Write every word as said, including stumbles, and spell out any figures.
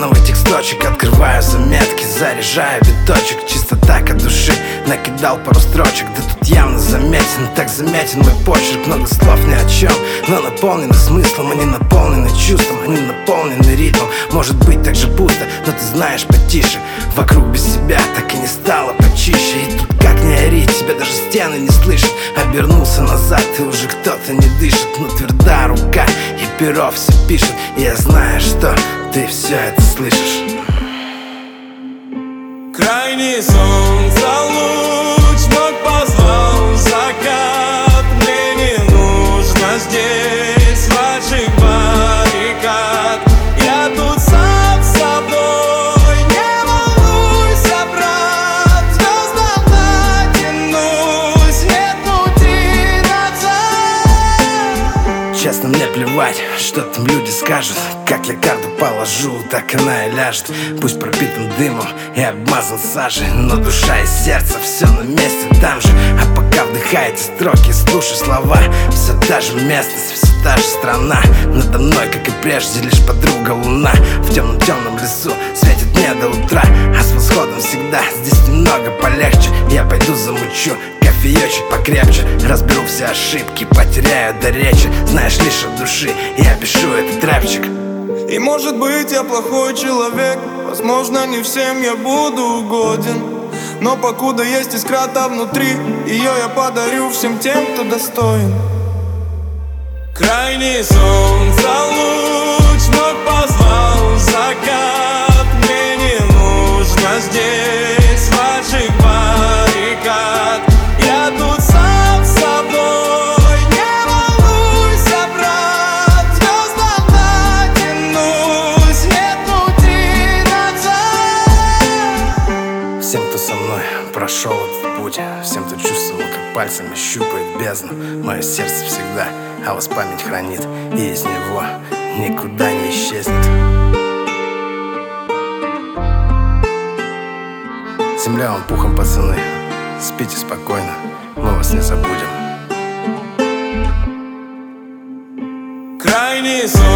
новых тексточек, открываю заметки, заряжаю биточек. Чисто так от души накидал пару строчек. Да тут явно заметен, так заметен мой почерк. Много слов ни о чем, но наполнены смыслом. Они наполнены чувством, они наполнены ритмом. Может быть так же пусто, но ты знаешь потише. Вокруг без себя так и не стало почище. И тут как не ори, тебя даже стены не слышат. Обернулся назад, и уже кто-то не дышит. Но тверда рука, и перо все пишет. И я знаю, что ты все это слышишь. Крайний солнца луч вновь позвал закат. Мне не нужно здесь ваших баррикад. Я тут сам с собой, не волнуйся, брат. Звездам натянусь, нет пути назад. Честно, мне плевать, что там люди скажут. Как я карту положу, так она и ляжет. Пусть пропитан дымом и обмазан сажей, но душа и сердце все на месте там же. А пока вдыхай эти строки, слушай слова. Все та же местность, все та же страна. Надо мной, как и прежде, лишь подруга луна. В темном-темном лесу светит мне до утра. А с восходом всегда здесь немного полегче. Я пойду замучу кофеечек покрепче. Разберу все ошибки, потеряю до речи. Знаешь, лишь от души я пишу этот рэпчик. И может быть я плохой человек, возможно не всем я буду угоден, но покуда есть искра-то внутри, ее я подарю всем тем, кто достоин. Крайний солнца луч вновь позвал закат. Мне не нужно здесь ваших баррикад. Я тут сам с собой, не волнуйся, брат. Звездам натянусь, нет пути назад. Всем, кто со мной прошел этот путь, всем, кто чувствовал, как пальцами щупает бездну. Мое сердце всегда, а вас память хранит, и из него никуда не исчезнет. Земля вам пухом, пацаны, спите спокойно, мы вас не забудем. Крайний сон.